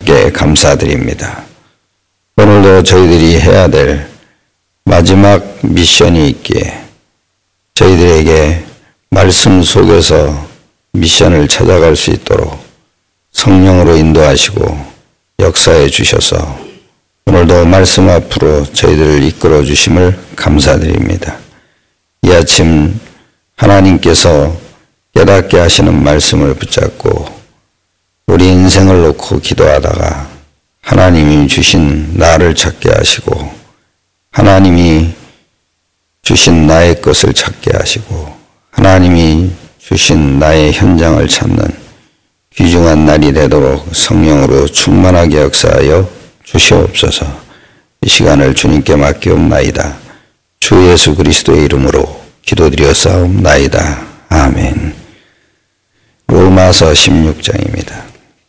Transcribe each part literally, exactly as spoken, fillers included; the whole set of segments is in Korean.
하나님께 감사드립니다. 오늘도 저희들이 해야 될 마지막 미션이 있기에 저희들에게 말씀 속에서 미션을 찾아갈 수 있도록 성령으로 인도하시고 역사해 주셔서 오늘도 말씀 앞으로 저희들을 이끌어 주심을 감사드립니다. 이 아침 하나님께서 깨닫게 하시는 말씀을 붙잡고 우리 인생을 놓고 기도하다가 하나님이 주신 나를 찾게 하시고 하나님이 주신 나의 것을 찾게 하시고 하나님이 주신 나의 현장을 찾는 귀중한 날이 되도록 성령으로 충만하게 역사하여 주시옵소서. 이 시간을 주님께 맡기옵나이다. 주 예수 그리스도의 이름으로 기도드렸사옵나이다. 아멘. 로마서 십육 장입니다.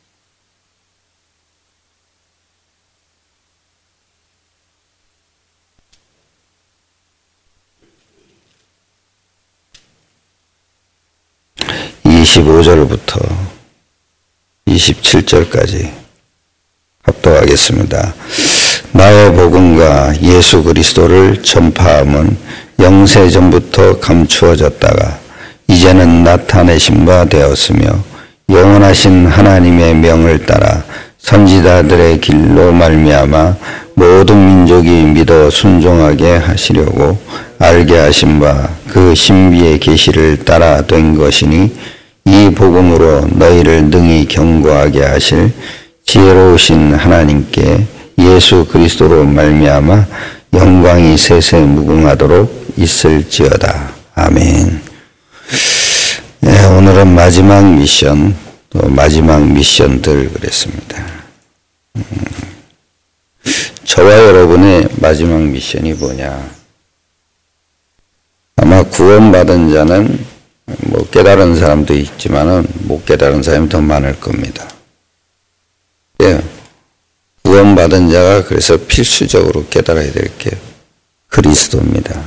이십오 절부터 이십칠 절까지 합독하겠습니다. 나의 복음과 예수 그리스도를 전파함은 영세전부터 감추어졌다가 이제는 나타내신 바 되었으며 영원하신 하나님의 명을 따라 선지자들의 길로 말미암아 모든 민족이 믿어 순종하게 하시려고 알게 하신 바 그 신비의 계시를 따라 된 것이니 이 복음으로 너희를 능히 경고하게 하실 지혜로우신 하나님께 예수 그리스도로 말미암아 영광이 세세 무궁하도록 있을지어다. 아멘. 네, 오늘은 마지막 미션, 또 마지막 미션들 그랬습니다. 음, 저와 여러분의 마지막 미션이 뭐냐? 아마 구원받은 자는 뭐 깨달은 사람도 있지만은 못 깨달은 사람이 더 많을 겁니다. 예, 구원받은 자가 그래서 필수적으로 깨달아야 될 게 그리스도입니다.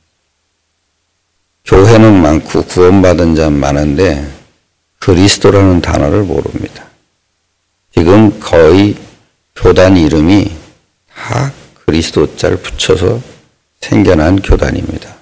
교회는 많고 구원받은 자는 많은데 그리스도라는 단어를 모릅니다. 지금 거의 교단 이름이 다 그리스도자를 붙여서 생겨난 교단입니다.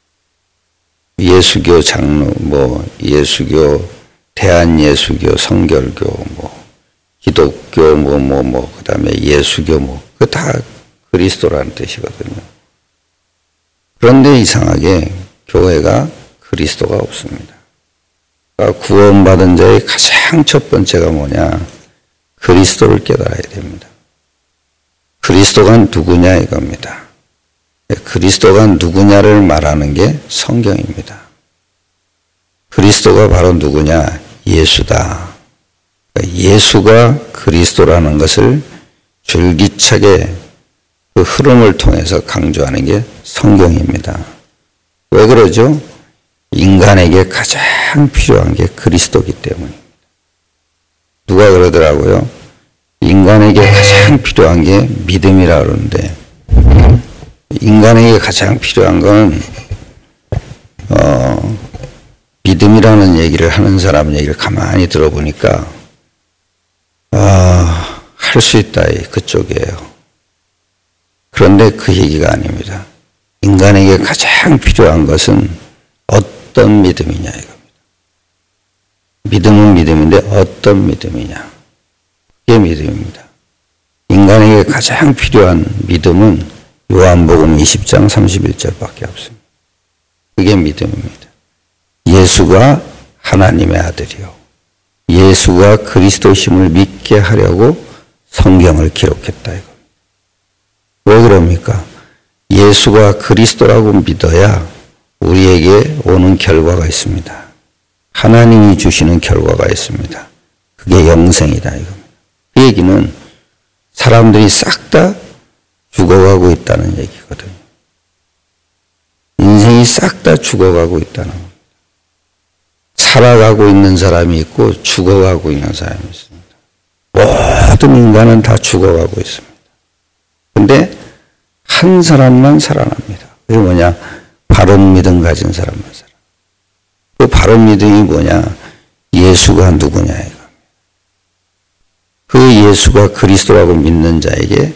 예수교 장로, 뭐 예수교, 대한예수교, 성결교, 뭐 기독교, 뭐 뭐 뭐 그다음에 예수교, 뭐 그 다 그리스도라는 뜻이거든요. 그런데 이상하게 교회가 그리스도가 없습니다. 그러니까 구원받은 자의 가장 첫 번째가 뭐냐? 그리스도를 깨달아야 됩니다. 그리스도가 누구냐 이겁니다. 그리스도가 누구냐를 말하는 게 성경입니다. 그리스도가 바로 누구냐? 예수다. 예수가 그리스도라는 것을 줄기차게 그 흐름을 통해서 강조하는 게 성경입니다. 왜 그러죠? 인간에게 가장 필요한 게 그리스도이기 때문입니다. 누가 그러더라고요? 인간에게 가장 필요한 게 믿음이라 그러는데 인간에게 가장 필요한 건 어, 믿음이라는 얘기를 하는 사람 얘기를 가만히 들어보니까 아, 할 수 있다 그쪽이에요. 그런데 그 얘기가 아닙니다. 인간에게 가장 필요한 것은 어떤 믿음이냐 이겁니다. 믿음은 믿음인데 어떤 믿음이냐. 그게 믿음입니다. 인간에게 가장 필요한 믿음은 요한복음 이십 장 삼십일 절밖에 없습니다. 그게 믿음입니다. 예수가 하나님의 아들이요. 예수가 그리스도심을 믿게 하려고 성경을 기록했다 이겁니다. 왜 그럽니까? 예수가 그리스도라고 믿어야 우리에게 오는 결과가 있습니다. 하나님이 주시는 결과가 있습니다. 그게 영생이다 이겁니다. 그 얘기는 사람들이 싹 다 죽어가고 있다는 얘기거든요. 인생이 싹 다 죽어가고 있다는 겁니다. 살아가고 있는 사람이 있고 죽어가고 있는 사람이 있습니다. 모든 인간은 다 죽어가고 있습니다. 근데 한 사람만 살아납니다. 그게 뭐냐? 바른 믿음 가진 사람만 살아. 그 바른 믿음이 뭐냐? 예수가 누구냐 이겁니다. 그 예수가 그리스도라고 믿는 자에게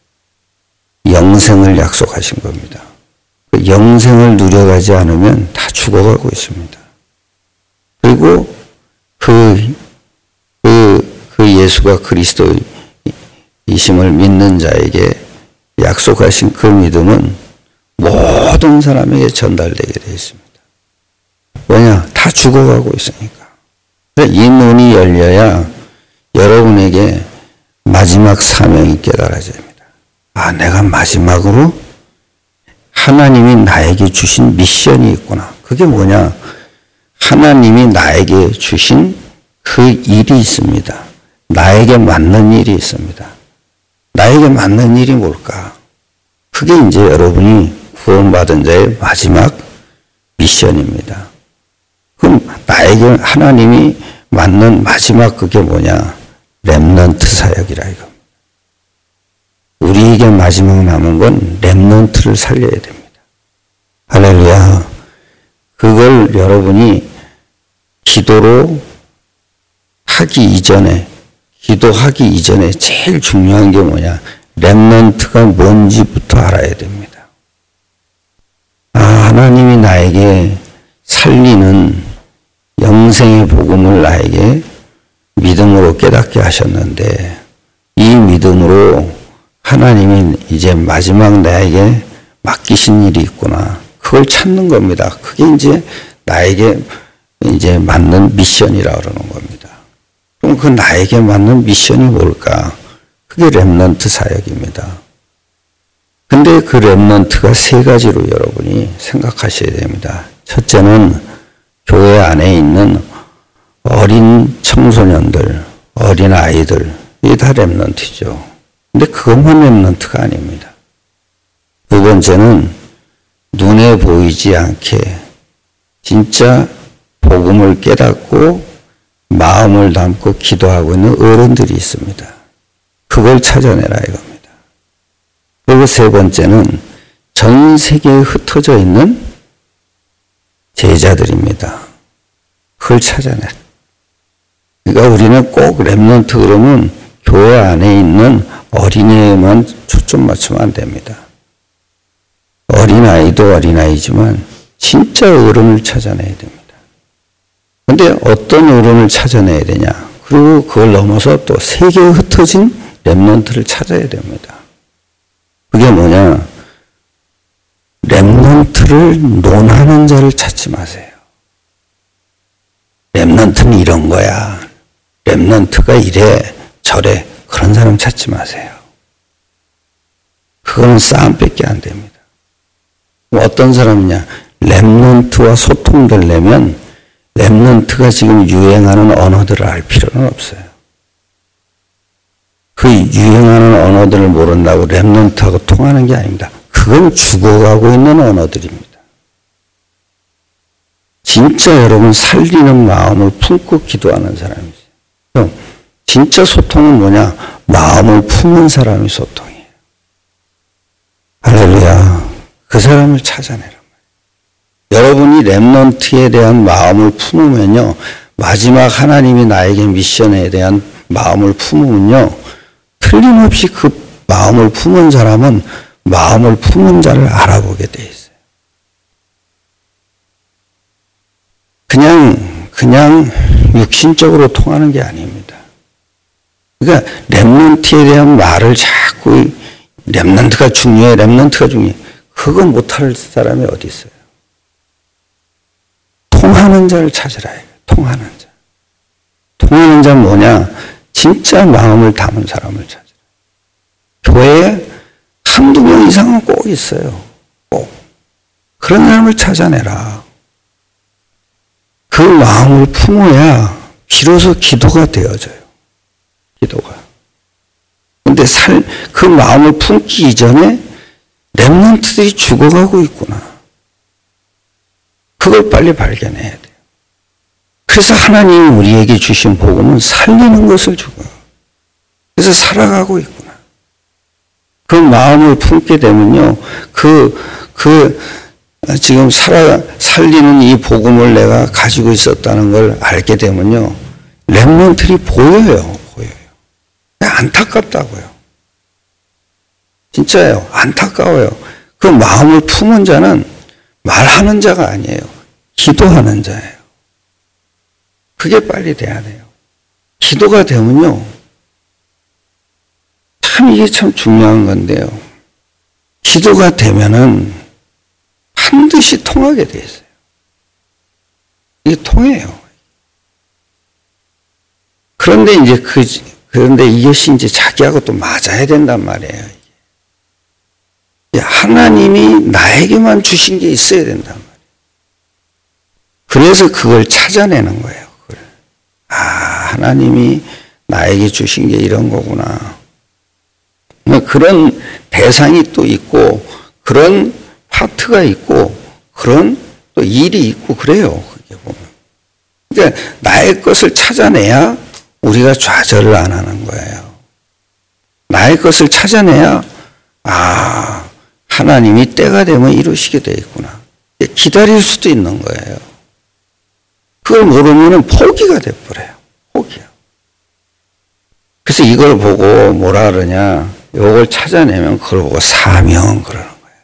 영생을 약속하신 겁니다. 그 영생을 누려가지 않으면 다 죽어가고 있습니다. 그리고 그, 그, 그 예수가 그리스도이심을 믿는 자에게 약속하신 그 믿음은 모든 사람에게 전달되게 되어 있습니다. 왜냐? 다 죽어가고 있으니까. 이 눈이 열려야 여러분에게 마지막 사명이 깨달아집니다. 아, 내가 마지막으로 하나님이 나에게 주신 미션이 있구나. 그게 뭐냐? 하나님이 나에게 주신 그 일이 있습니다. 나에게 맞는 일이 있습니다. 나에게 맞는 일이 뭘까? 그게 이제 여러분이 구원받은 자의 마지막 미션입니다. 그럼 나에게 하나님이 맞는 마지막 그게 뭐냐? 렘넌트 사역이라 이겁니다. 우리에게 마지막 남은 건 렘넌트를 살려야 됩니다. 할렐루야. 그걸 여러분이 기도로 하기 이전에, 기도하기 이전에 제일 중요한 게 뭐냐? 렘넌트가 뭔지부터 알아야 됩니다. 아, 하나님이 나에게 살리는 영생의 복음을 나에게 믿음으로 깨닫게 하셨는데, 이 믿음으로 하나님이 이제 마지막 나에게 맡기신 일이 있구나. 그걸 찾는 겁니다. 그게 이제 나에게 이제 맞는 미션이라 그러는 겁니다. 그럼 그 나에게 맞는 미션이 뭘까? 그게 렘넌트 사역입니다. 근데 그 렘넌트가 세 가지로 여러분이 생각하셔야 됩니다. 첫째는 교회 안에 있는 어린 청소년들, 어린 아이들, 이게 다 렘넌트죠. 근데 그것만 렘넌트가 아닙니다. 두 번째는 눈에 보이지 않게 진짜 복음을 깨닫고 마음을 담고 기도하고 있는 어른들이 있습니다. 그걸 찾아내라 이겁니다. 그리고 세 번째는 전 세계에 흩어져 있는 제자들입니다. 그걸 찾아내. 그러니까 우리는 꼭 렘넌트 그러면 교회 안에 있는 어린애에만 초점 맞추면 안 됩니다. 어린아이도 어린아이지만 진짜 어른을 찾아내야 됩니다. 근데 어떤 어른을 찾아내야 되냐? 그리고 그걸 넘어서 또 세계에 흩어진 렘넌트를 찾아야 됩니다. 그게 뭐냐? 렘넌트를 논하는 자를 찾지 마세요. 렘넌트는 이런 거야. 렘넌트가 이래 저래 그런 사람 찾지 마세요. 그거는 싸움밖에 안 됩니다. 어떤 사람이냐? 렘넌트와 소통되려면 렘넌트가 지금 유행하는 언어들을 알 필요는 없어요. 그 유행하는 언어들을 모른다고 렘넌트하고 통하는 게 아닙니다. 그건 죽어가고 있는 언어들입니다. 진짜 여러분 살리는 마음을 품고 기도하는 사람이세요. 진짜 소통은 뭐냐? 마음을 품은 사람이 소통이에요. 할렐루야. 그 사람을 찾아내란 말이에요. 여러분이 렘넌트에 대한 마음을 품으면요. 마지막 하나님이 나에게 미션에 대한 마음을 품으면요. 틀림없이 그 마음을 품은 사람은 마음을 품은 자를 알아보게 돼 있어요. 그냥, 그냥 육신적으로 통하는 게 아닙니다. 그러니까 렘넌트에 대한 말을 자꾸 렘넌트가 중요해, 렘넌트가 중요해. 그거 못할 사람이 어디 있어요? 통하는 자를 찾으라. 통하는 자. 통하는 자는 뭐냐? 진짜 마음을 담은 사람을 찾으라. 교회에 한두 명 이상은 꼭 있어요. 꼭. 그런 사람을 찾아내라. 그 마음을 품어야 비로소 기도가 되어져요. 기도가. 근데 살, 그 마음을 품기 이전에 렘넌트들이 죽어가고 있구나. 그걸 빨리 발견해야 돼요. 그래서 하나님이 우리에게 주신 복음은 살리는 것을 주고, 그래서 살아가고 있구나. 그 마음을 품게 되면요, 그, 그, 지금 살아, 살리는 이 복음을 내가 가지고 있었다는 걸 알게 되면요, 렘넌트들이 보여요, 보여요. 안타깝다고요. 진짜예요. 안타까워요. 그 마음을 품은 자는 말하는 자가 아니에요. 기도하는 자예요. 그게 빨리 돼야 돼요. 기도가 되면요. 참 이게 참 중요한 건데요. 기도가 되면은 반드시 통하게 돼 있어요. 이게 통해요. 그런데 이제 그, 그런데 이것이 이제 자기하고 또 맞아야 된단 말이에요. 하나님이 나에게만 주신 게 있어야 된단 말이에요. 그래서 그걸 찾아내는 거예요. 그걸. 아, 하나님이 나에게 주신 게 이런 거구나. 그런 대상이 또 있고, 그런 파트가 있고, 그런 또 일이 있고, 그래요. 그게 보면. 그러니까 나의 것을 찾아내야 우리가 좌절을 안 하는 거예요. 나의 것을 찾아내야, 아, 하나님이 때가 되면 이루시게 돼 있구나. 기다릴 수도 있는 거예요. 그걸 모르면 포기가 돼버려요. 포기야. 그래서 이걸 보고 뭐라 그러냐. 이걸 찾아내면 그걸 보고 사명 그러는 거예요.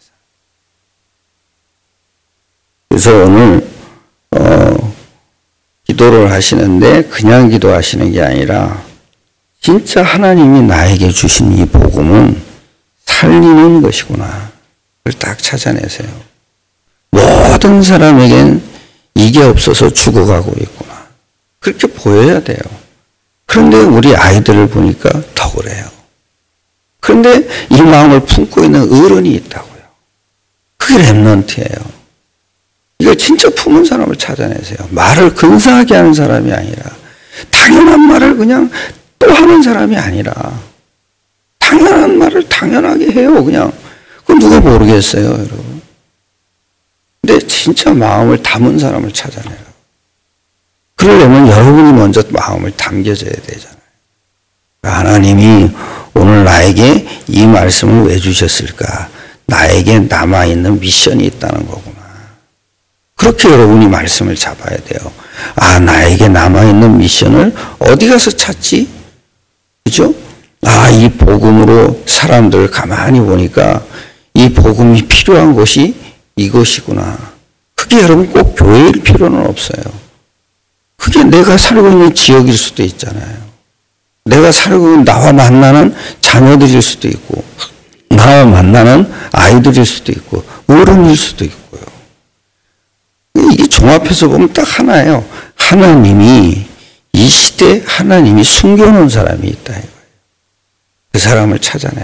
그래서 오늘 어, 기도를 하시는데 그냥 기도하시는 게 아니라 진짜 하나님이 나에게 주신 이 복음은 살리는 것이구나. 그걸 딱 찾아내세요. 모든 사람에겐 이게 없어서 죽어가고 있구나. 그렇게 보여야 돼요. 그런데 우리 아이들을 보니까 더 그래요. 그런데 이 마음을 품고 있는 어른이 있다고요. 그게 랩런트예요. 이거 진짜 품은 사람을 찾아내세요. 말을 근사하게 하는 사람이 아니라 당연한 말을 그냥 또 하는 사람이 아니라 당연한 말을 당연하게 해요. 그냥. 그건 누가 모르겠어요, 여러분. 근데 진짜 마음을 담은 사람을 찾아내라. 그러려면 여러분이 먼저 마음을 담겨져야 되잖아요. 하나님이 오늘 나에게 이 말씀을 왜 주셨을까? 나에게 남아있는 미션이 있다는 거구나. 그렇게 여러분이 말씀을 잡아야 돼요. 아, 나에게 남아있는 미션을 어디 가서 찾지? 그죠? 아, 이 복음으로 사람들 가만히 보니까 이 복음이 필요한 곳이 이곳이구나. 그게 여러분 꼭 교회일 필요는 없어요. 그게 내가 살고 있는 지역일 수도 있잖아요. 내가 살고 있는 나와 만나는 자녀들일 수도 있고 나와 만나는 아이들일 수도 있고 어른일 수도 있고요. 이게 종합해서 보면 딱 하나예요. 하나님이 이 시대에 하나님이 숨겨놓은 사람이 있다 이거예요. 그 사람을 찾아내라.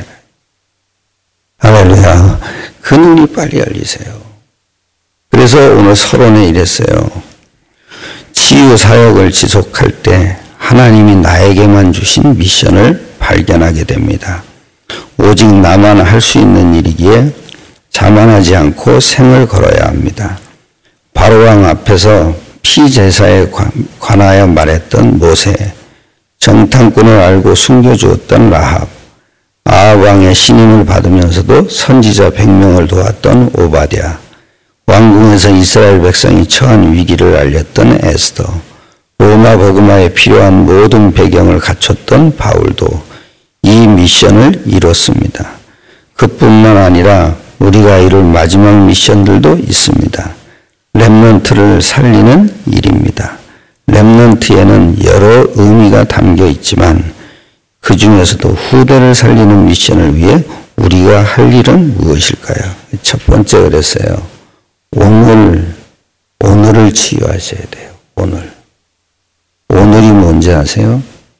할렐루야. 그 눈이 빨리 열리세요. 그래서 오늘 서론에 이랬어요. 치유 사역을 지속할 때 하나님이 나에게만 주신 미션을 발견하게 됩니다. 오직 나만 할 수 있는 일이기에 자만하지 않고 생을 걸어야 합니다. 바로왕 앞에서 피제사에 관하여 말했던 모세, 정탐꾼을 알고 숨겨주었던 라합, 아합 왕의 신임을 받으면서도 선지자 백 명을 도왔던 오바댜, 왕궁에서 이스라엘 백성이 처한 위기를 알렸던 에스더, 로마 복음화에 필요한 모든 배경을 갖췄던 바울도 이 미션을 이뤘습니다. 그뿐만 아니라 우리가 이룰 마지막 미션들도 있습니다. 렘넌트를 살리는 일입니다. 렘넌트에는 여러 의미가 담겨 있지만 그 중에서도 후대를 살리는 미션을 위해 우리가 할 일은 무엇일까요? 첫 번째 그랬어요. 오늘, 오늘을 치유하셔야 돼요. 오늘. 오늘이 뭔지 아세요?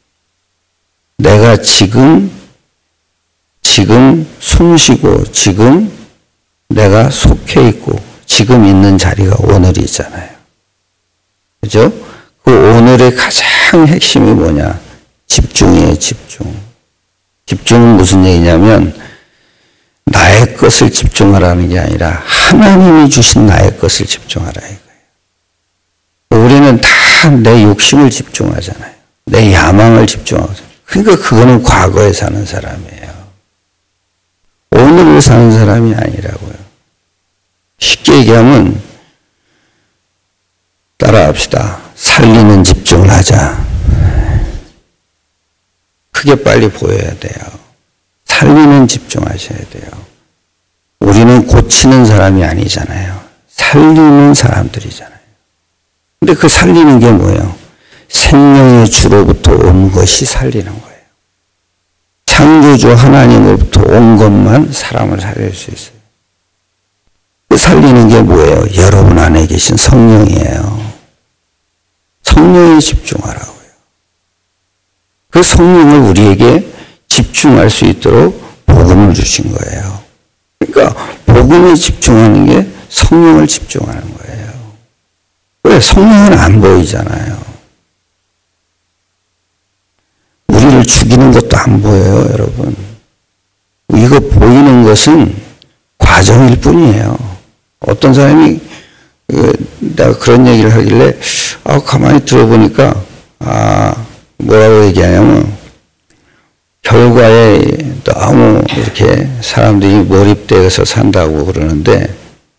내가 지금, 지금 숨 쉬고, 지금 내가 속해 있고, 지금 있는 자리가 오늘이잖아요. 그죠? 그 오늘의 가장 핵심이 뭐냐? 집중이에요, 집중. 집중은 무슨 얘기냐면, 나의 것을 집중하라는 게 아니라, 하나님이 주신 나의 것을 집중하라 이거예요. 우리는 다 내 욕심을 집중하잖아요. 내 야망을 집중하잖아요. 그러니까 그거는 과거에 사는 사람이에요. 오늘을 사는 사람이 아니라고요. 쉽게 얘기하면 따라합시다. 살리는 집중을 하자. 크게 빨리 보여야 돼요. 살리는 집중하셔야 돼요. 우리는 고치는 사람이 아니잖아요. 살리는 사람들이잖아요. 근데 그 살리는 게 뭐예요? 생명의 주로부터 온 것이 살리는 거예요. 창조주 하나님으로부터 온 것만 사람을 살릴 수 있어요. 그 살리는 게 뭐예요? 여러분 안에 계신 성령이에요. 성령에 집중하라고요. 그 성령을 우리에게 집중할 수 있도록 복음을 주신 거예요. 그러니까 복음에 집중하는 게 성령을 집중하는 거예요. 왜? 성령은 안 보이잖아요. 우리를 죽이는 것도 안 보여요, 여러분. 이거 보이는 것은 과정일 뿐이에요. 어떤 사람이 내가 그런 얘기를 하길래 아, 가만히 들어보니까 아, 뭐라고 얘기하냐면 결과에 너무 이렇게 사람들이 몰입돼서 산다고 그러는데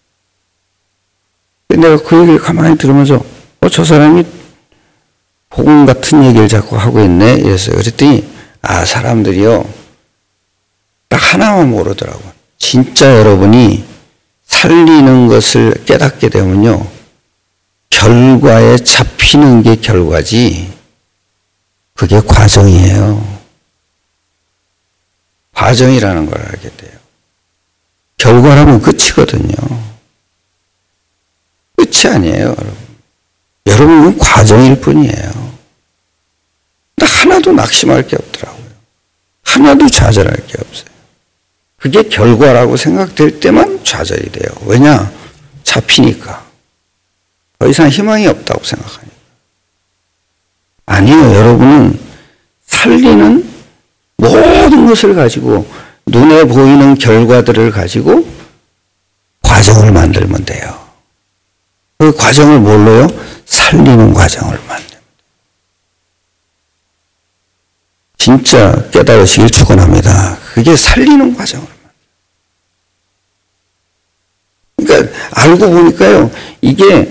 내가 그 얘기를 가만히 들으면서 어, 저 사람이 복음 같은 얘기를 자꾸 하고 있네 이랬어요. 그랬더니 아, 사람들이요 딱 하나만 모르더라고요. 진짜 여러분이 살리는 것을 깨닫게 되면요 결과에 잡히는 게 결과지 그게 과정이에요. 과정이라는 걸 알게 돼요. 결과라면 끝이거든요. 끝이 아니에요, 여러분. 여러분은 과정일 뿐이에요. 하나도 낙심할 게 없더라고요. 하나도 좌절할 게 없어요. 그게 결과라고 생각될 때만 좌절이 돼요. 왜냐? 잡히니까. 더 이상 희망이 없다고 생각하니까. 아니요, 여러분은 살리는 모든 것을 가지고 눈에 보이는 결과들을 가지고 과정을 만들면 돼요. 그 과정을 뭘로요? 살리는 과정을 만듭니다. 진짜 깨달으시길 축원합니다. 그게 살리는 과정을 만듭니다. 그러니까 알고 보니까요, 이게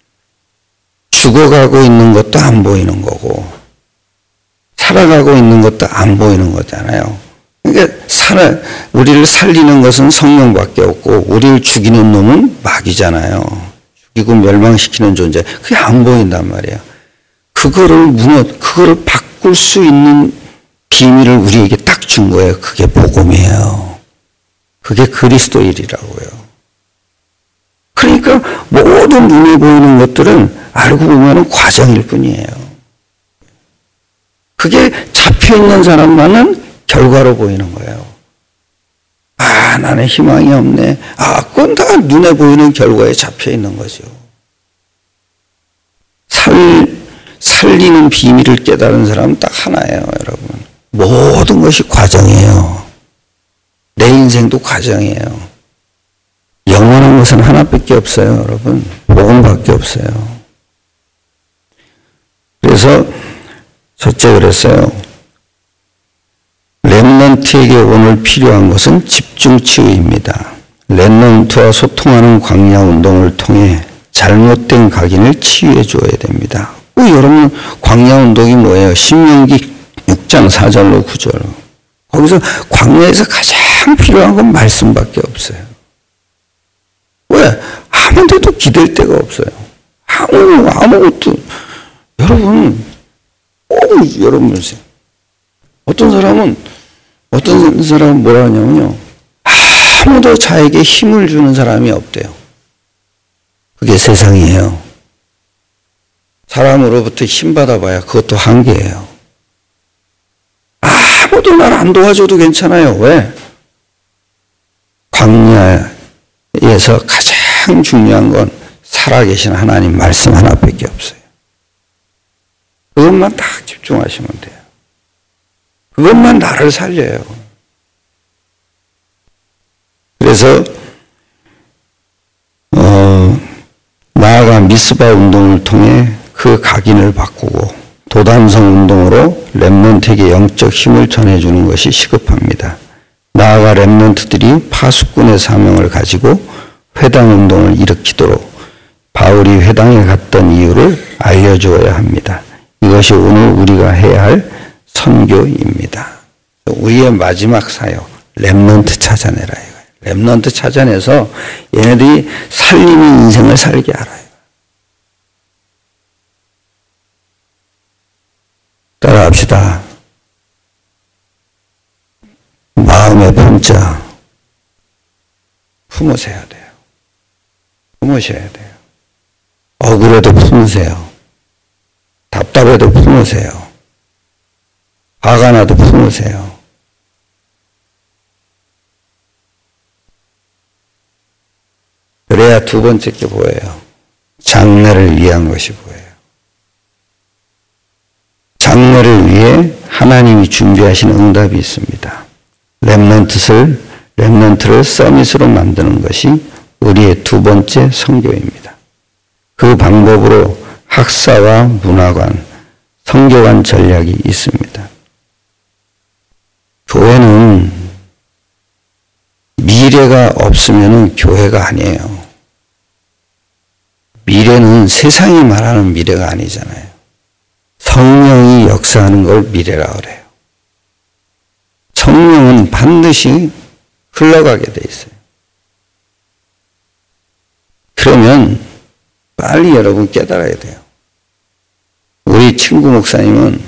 죽어가고 있는 것도 안 보이는 거고 살아가고 있는 것도 안 보이는 거잖아요. 그러니까 살아, 우리를 살리는 것은 성령밖에 없고 우리를 죽이는 놈은 마귀잖아요. 죽이고 멸망시키는 존재. 그게 안 보인단 말이에요. 그거를 무너, 그거를 바꿀 수 있는 비밀을 우리에게 딱 준 거예요. 그게 복음이에요. 그게 그리스도 일이라고요. 그러니까 모든 눈에 보이는 것들은 알고 보면 과정일 뿐이에요. 그게 잡혀있는 사람만은 결과로 보이는 거예요. 아, 나는 희망이 없네. 아, 그건 다 눈에 보이는 결과에 잡혀있는 거죠. 살, 살리는 비밀을 깨달은 사람은 딱 하나예요, 여러분. 모든 것이 과정이에요. 내 인생도 과정이에요. 영원한 것은 하나밖에 없어요, 여러분. 복음밖에 없어요. 그래서 첫째 그랬어요. 렘넌트에게 오늘 필요한 것은 집중치유입니다. 렘넌트와 소통하는 광야 운동을 통해 잘못된 각인을 치유해 주어야 됩니다. 어, 여러분 광야 운동이 뭐예요? 신명기 육 장 사 절로 구 절로. 거기서 광야에서 가장 필요한 건 말씀밖에 없어요. 왜? 아무 데도 기댈 데가 없어요. 아무, 아무것도. 여러분, 꼭 여러분 보세요. 어떤 사람은, 어떤 사람은 뭐라 하냐면요. 아무도 자에게 힘을 주는 사람이 없대요. 그게 세상이에요. 사람으로부터 힘 받아봐야 그것도 한계예요. 아무도 날 안 도와줘도 괜찮아요. 왜? 광야에서 가장 중요한 건 살아계신 하나님 말씀 하나밖에 없어요. 그것만 딱 집중하시면 돼요. 그것만 나를 살려요. 그래서 어, 나아가 미스바 운동을 통해 그 각인을 바꾸고 도단성 운동으로 렘넌트에게 영적 힘을 전해주는 것이 시급합니다. 나아가 렘넌트들이 파수꾼의 사명을 가지고 회당 운동을 일으키도록 바울이 회당에 갔던 이유를 알려주어야 합니다. 이것이 오늘 우리가 해야 할 선교입니다. 우리의 마지막 사역, 렘넌트 찾아내라 이거예요. 렘넌트 찾아내서 얘네들이 살림의 인생을 살게 알아요. 따라합시다. 마음의 품자 품으셔야 돼요. 품으셔야 돼요. 억울해도 품으세요. 답답해도 품으세요. 화가 나도 품으세요. 그래야 두 번째 게 보여요. 장래를 위한 것이 보여요. 장래를 위해 하나님이 준비하신 응답이 있습니다. 렘넌트를, 렘넌트를 서밋으로 만드는 것이 우리의 두 번째 선교입니다. 그 방법으로 학사와 문화관, 선교관 전략이 있습니다. 교회는 미래가 없으면 교회가 아니에요. 미래는 세상이 말하는 미래가 아니잖아요. 성령이 역사하는 걸 미래라 그래요. 성령은 반드시 흘러가게 돼 있어요. 그러면 빨리 여러분 깨달아야 돼요. 우리 친구 목사님은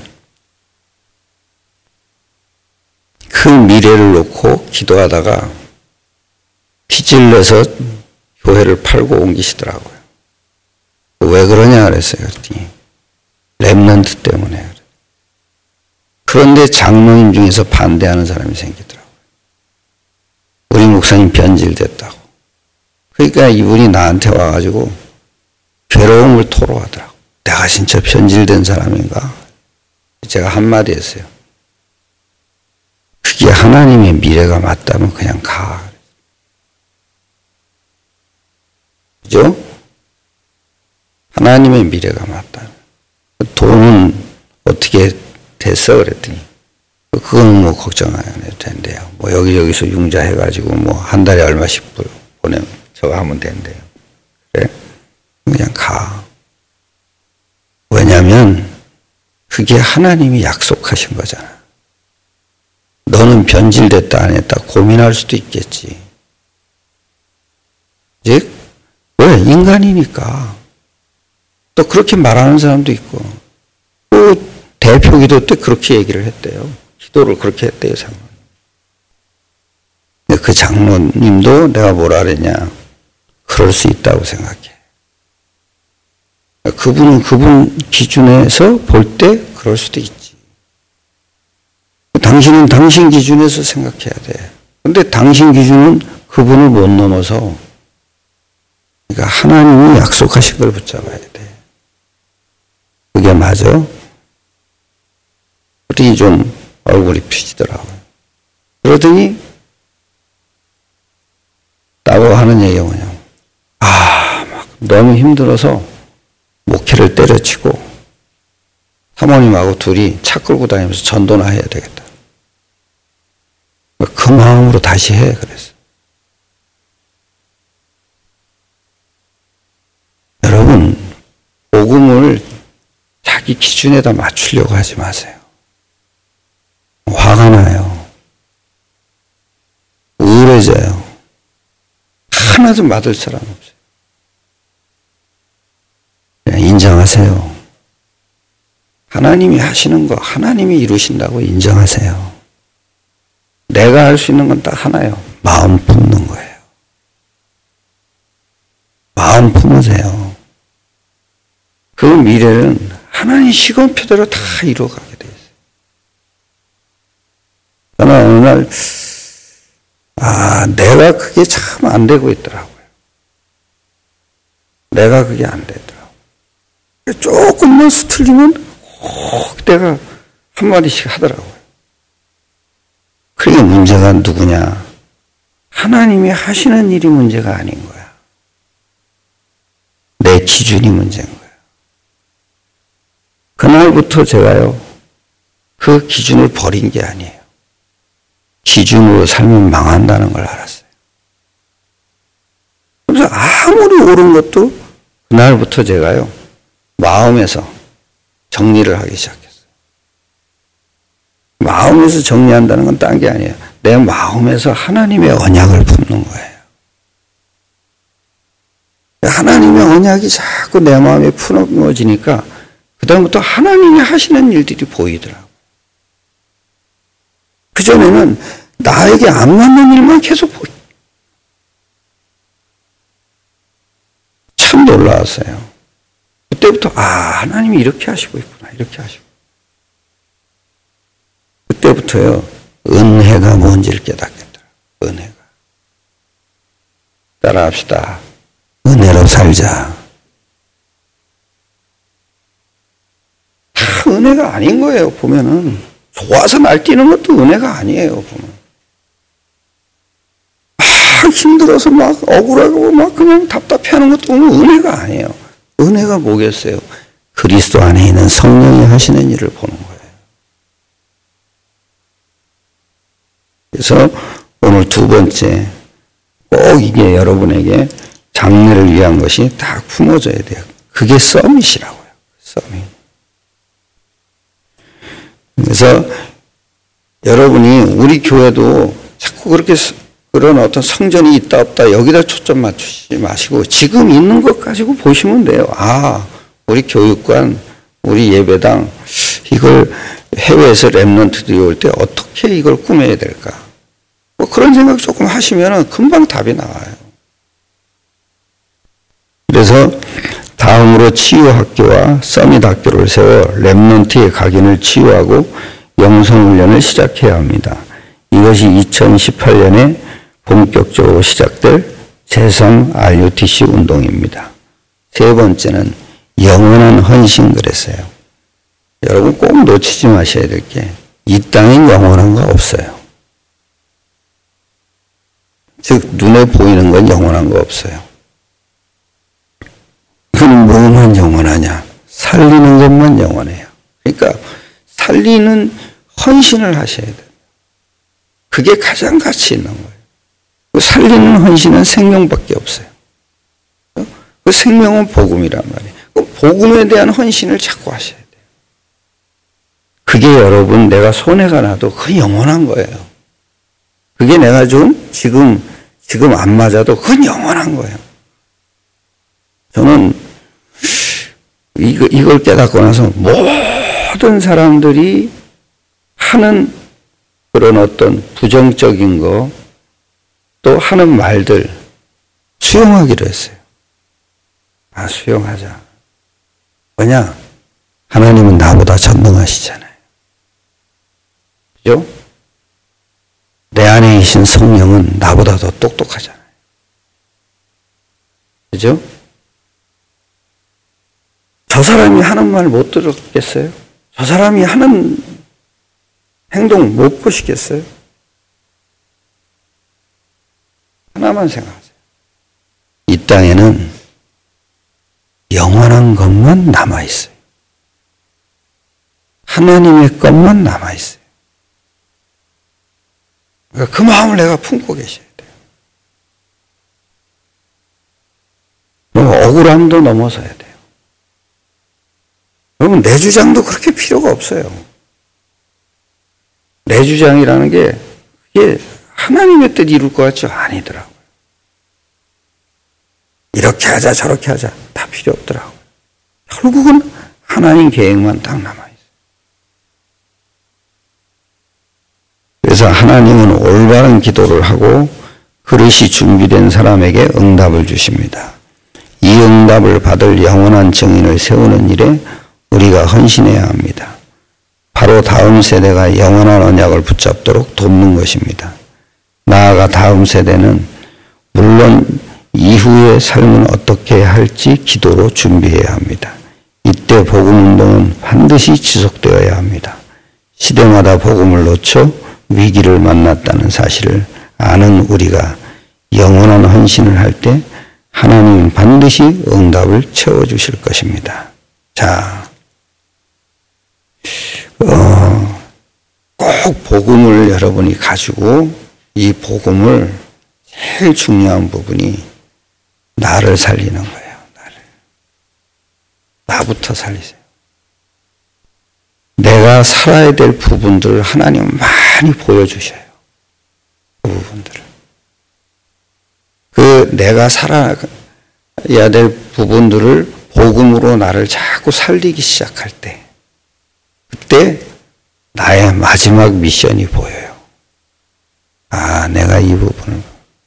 그 미래를 놓고 기도하다가 빚을 내서 교회를 팔고 옮기시더라고요. 왜 그러냐 그랬어요. 그랬더니 렘넌트 때문에. 그런데 장로님 중에서 반대하는 사람이 생기더라고요. 우리 목사님 변질됐다고. 그러니까 이분이 나한테 와가지고 괴로움을 토로하더라고. 내가 진짜 변질된 사람인가? 제가 한마디 했어요. 그게 하나님의 미래가 맞다면 그냥 가. 그죠? 하나님의 미래가 맞다. 돈은 어떻게 됐어? 그랬더니 그거는 뭐 걱정 안 해도 된대요. 뭐 여기저기서 융자해가지고 뭐 한 달에 얼마씩 보내면 저거 하면 된대요. 그래? 그냥 가. 왜냐하면 그게 하나님이 약속하신 거잖아. 너는 변질됐다 안 했다 고민할 수도 있겠지. 즉 왜? 인간이니까. 또 그렇게 말하는 사람도 있고 또 대표 기도 때 그렇게 얘기를 했대요. 기도를 그렇게 했대요. 장로님. 그 장로님도 내가 뭐라 그랬냐. 그럴 수 있다고 생각해. 그분은 그분 기준에서 볼 때 그럴 수도 있지. 당신은 당신 기준에서 생각해야 돼. 근데 당신 기준은 그분을 못 넘어서 그러니까 하나님이 약속하신 걸 붙잡아야 돼. 그게 맞아? 그러더니 좀 얼굴이 펴지더라고요. 그러더니 나보고 하는 얘기가 뭐냐면 아, 막 너무 힘들어서 목회를 때려치고 사모님하고 둘이 차 끌고 다니면서 전도나 해야 되겠다. 그 마음으로 다시 해 그랬어. 여러분 복음을 자기 기준에다 맞추려고 하지 마세요. 화가 나요. 우울해져요. 하나도 맡을 사람 없어요. 그냥 인정하세요. 하나님이 하시는 거 하나님이 이루신다고 인정하세요. 내가 할 수 있는 건 딱 하나예요. 마음 품는 거예요. 마음 품으세요. 그 미래는 하나님 시간표대로 다 이루어가게 돼 있어요. 저는 어느 날 아, 내가 그게 참 안 되고 있더라고요. 내가 그게 안 되더라고요. 조금만 수틀리면 꼭 내가 한마디씩 하더라고요. 그게 문제가 누구냐? 하나님이 하시는 일이 문제가 아닌 거야. 내 기준이 문제인 거야. 그날부터 제가요, 그 기준을 버린 게 아니에요. 기준으로 살면 망한다는 걸 알았어요. 그래서 아무리 옳은 것도 그날부터 제가요, 마음에서 정리를 하기 시작했어요. 마음에서 정리한다는 건 딴 게 아니에요. 내 마음에서 하나님의 언약을 품는 거예요. 하나님의 언약이 자꾸 내 마음에 품어지니까 그다음부터 하나님이 하시는 일들이 보이더라고요. 그전에는 나에게 안 맞는 일만 계속 보이. 참 놀라웠어요. 그때부터 아 하나님이 이렇게 하시고 있구나 이렇게 하시고. 그때부터요 은혜가 뭔지를 깨닫겠더라고요. 은혜가. 따라합시다. 은혜로 살자. 다 은혜가 아닌 거예요. 보면은 좋아서 날뛰는 것도 은혜가 아니에요. 보면 막 힘들어서 막 억울하고 막 그냥 답답해하는 것도 보면 은혜가 아니에요. 은혜가 뭐겠어요? 그리스도 안에 있는 성령이 하시는 일을 보는 거예요. 그래서 오늘 두 번째 꼭 이게 여러분에게 장래를 위한 것이 다 품어져야 돼요. 그게 서밋이라고요. 서밋. 그래서 여러분이 우리 교회도 자꾸 그렇게 그런 어떤 성전이 있다 없다 여기다 초점 맞추지 마시고 지금 있는 것 가지고 보시면 돼요. 아, 우리 교육관, 우리 예배당 이걸 해외에서 랩런트들이 올 때 어떻게 이걸 꾸며야 될까? 뭐 그런 생각 조금 하시면 금방 답이 나와요. 그래서 다음으로 치유학교와 서밋학교를 세워 랩런트의 각인을 치유하고 영성훈련을 시작해야 합니다. 이것이 이천십팔 년에 본격적으로 시작될 제삼 알유티씨 운동입니다. 세 번째는 영원한 헌신 그랬어요. 여러분 꼭 놓치지 마셔야 될 게 이 땅엔 영원한 거 없어요. 즉 눈에 보이는 건 영원한 거 없어요. 그럼 뭐만 영원하냐? 살리는 것만 영원해요. 그러니까 살리는 헌신을 하셔야 돼요. 그게 가장 가치 있는 거예요. 살리는 헌신은 생명밖에 없어요. 그 생명은 복음이란 말이에요. 그 복음에 대한 헌신을 자꾸 하셔야 돼요. 그게 여러분 내가 손해가 나도 그 영원한 거예요. 그게 내가 좀 지금 지금 안 맞아도 그건 영원한 거예요. 저는 이거, 이걸 깨닫고 나서 모든 사람들이 하는 그런 어떤 부정적인 거 또 하는 말들 수용하기로 했어요. 아, 수용하자. 뭐냐? 하나님은 나보다 전능하시잖아요. 그죠? 내 안에 계신 성령은 나보다 더 똑똑하잖아요. 그죠? 저 사람이 하는 말 못 들었겠어요? 저 사람이 하는 행동 못 보시겠어요? 하나만 생각하세요. 이 땅에는 영원한 것만 남아있어요. 하나님의 것만 남아있어요. 그러니까 그 마음을 내가 품고 계셔야 돼요. 억울함도 넘어서야 돼요. 여러분 내 주장도 그렇게 필요가 없어요. 내 주장이라는 게 그게 하나님의 뜻 이룰 것 같죠? 아니더라고요. 이렇게 하자 저렇게 하자 다 필요 없더라고요. 결국은 하나님 계획만 딱 남아있어요. 그래서 하나님은 올바른 기도를 하고 그릇이 준비된 사람에게 응답을 주십니다. 이 응답을 받을 영원한 증인을 세우는 일에 우리가 헌신해야 합니다. 바로 다음 세대가 영원한 언약을 붙잡도록 돕는 것입니다. 나아가 다음 세대는 물론 이후의 삶은 어떻게 할지 기도로 준비해야 합니다. 이때 복음운동은 반드시 지속되어야 합니다. 시대마다 복음을 놓쳐 위기를 만났다는 사실을 아는 우리가 영원한 헌신을 할 때 하나님은 반드시 응답을 채워주실 것입니다. 자, 어, 꼭 복음을 여러분이 가지고 이 복음을 제일 중요한 부분이 나를 살리는 거예요. 나를. 나부터 살리세요. 내가 살아야 될 부분들을 하나님은 많이 보여주셔요. 그 부분들을. 그 내가 살아야 될 부분들을 복음으로 나를 자꾸 살리기 시작할 때, 그때 나의 마지막 미션이 보여요. 아, 내가 이 부분을.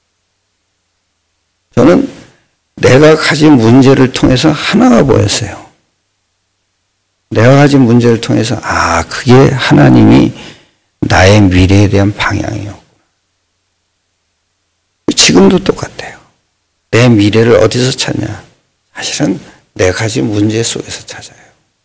저는 내가 가진 문제를 통해서 하나가 보였어요. 내가 가진 문제를 통해서 아, 그게 하나님이 나의 미래에 대한 방향이었구나. 지금도 똑같아요. 내 미래를 어디서 찾냐? 사실은 내가 가진 문제 속에서 찾아요.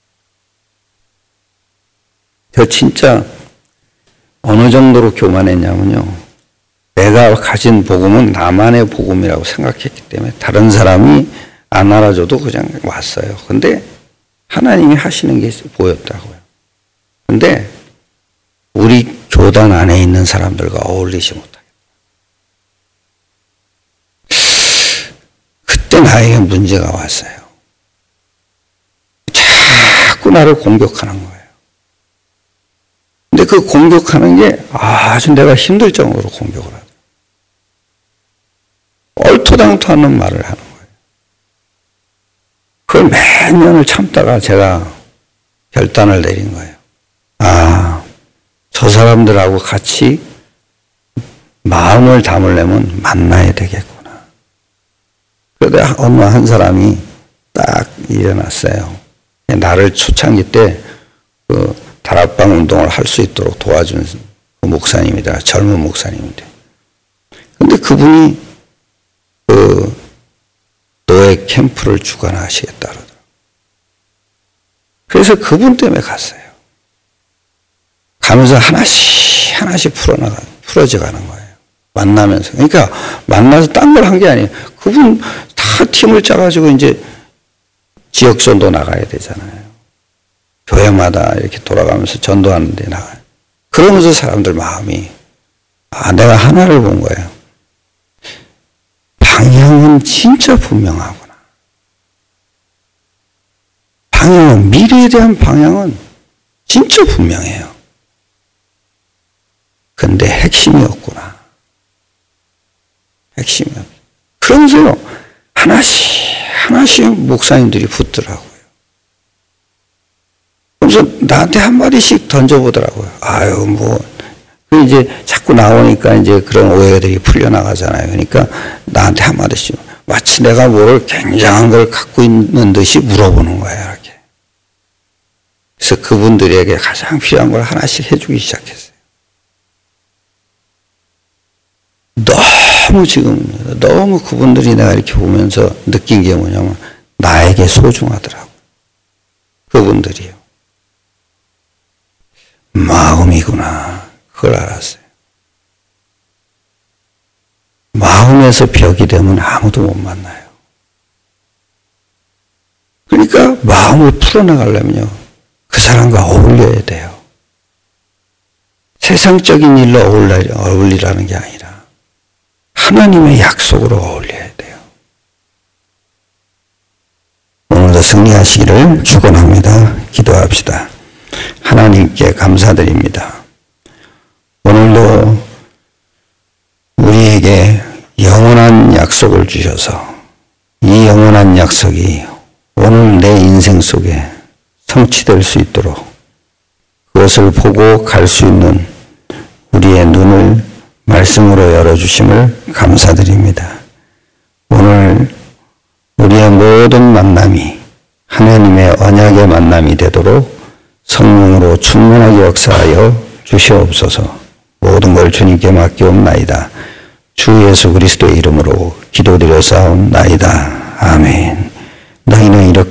저 진짜 어느 정도로 교만했냐면요. 내가 가진 복음은 나만의 복음이라고 생각했기 때문에 다른 사람이 안 알아줘도 그냥 왔어요. 근데 하나님이 하시는 게 보였다고요. 근데 우리 교단 안에 있는 사람들과 어울리지 못하겠다. 그때 나에게 문제가 왔어요. 자꾸 나를 공격하는 거예요. 근데 그 공격하는 게 아주 내가 힘들 정도로 공격을 하더라고요. 얼토당토 않는 말을 하는 거예요. 그걸 몇 년을 참다가 제가 결단을 내린 거예요. 아, 저 사람들하고 같이 마음을 담으려면 만나야 되겠구나. 그러다 어느 한 사람이 딱 일어났어요. 나를 초창기 때 그 다락방 운동을 할 수 있도록 도와준 그 목사님이다. 젊은 목사님인데. 근데 그분이 그 노예 캠프를 주관하시겠다 그러더라고요. 그래서 그분 때문에 갔어요. 가면서 하나씩 하나씩 풀어나가, 풀어져 가는 거예요. 만나면서. 그러니까 만나서 딴 걸 한 게 아니에요. 그분 다 팀을 짜가지고 이제 지역전도 나가야 되잖아요. 교회마다 이렇게 돌아가면서 전도하는데 나가요. 그러면서 사람들 마음이, 아, 내가 하나를 본 거예요. 방향은 진짜 분명하구나. 방향은, 미래에 대한 방향은 진짜 분명해요. 근데 핵심이 없구나. 핵심이 없. 그러면서요, 하나씩, 하나씩 목사님들이 붙더라고요. 그래서 나한테 한마디씩 던져보더라고요. 아유, 뭐, 그 이제 자꾸 나오니까 이제 그런 오해들이 풀려나가잖아요. 그러니까 나한테 한마디씩, 마치 내가 뭘 굉장한 걸 갖고 있는 듯이 물어보는 거예요, 이렇게. 그래서 그분들에게 가장 필요한 걸 하나씩 해주기 시작했어요. 너무 지금, 너무 그분들이 내가 이렇게 보면서 느낀 게 뭐냐면, 나에게 소중하더라고요. 그분들이요. 마음이구나. 그걸 알았어요. 마음에서 벽이 되면 아무도 못 만나요. 그러니까 마음을 풀어나가려면요, 그 사람과 어울려야 돼요. 세상적인 일로 어울리라는 게 아니라 하나님의 약속으로 어울려야 돼요. 오늘도 승리하시기를 축원합니다. 기도합시다. 하나님께 감사드립니다. 오늘도 우리에게 영원한 약속을 주셔서 이 영원한 약속이 오늘 내 인생 속에 성취될 수 있도록 그것을 보고 갈 수 있는 우리의 눈을 말씀으로 열어주심을 감사드립니다. 오늘 우리의 모든 만남이 하나님의 언약의 만남이 되도록 성령으로 충만하게 역사하여 주시옵소서. 모든 걸 주님께 맡기옵나이다. 주 예수 그리스도의 이름으로 기도드려 싸움나이다. 아멘. 너희는 이렇게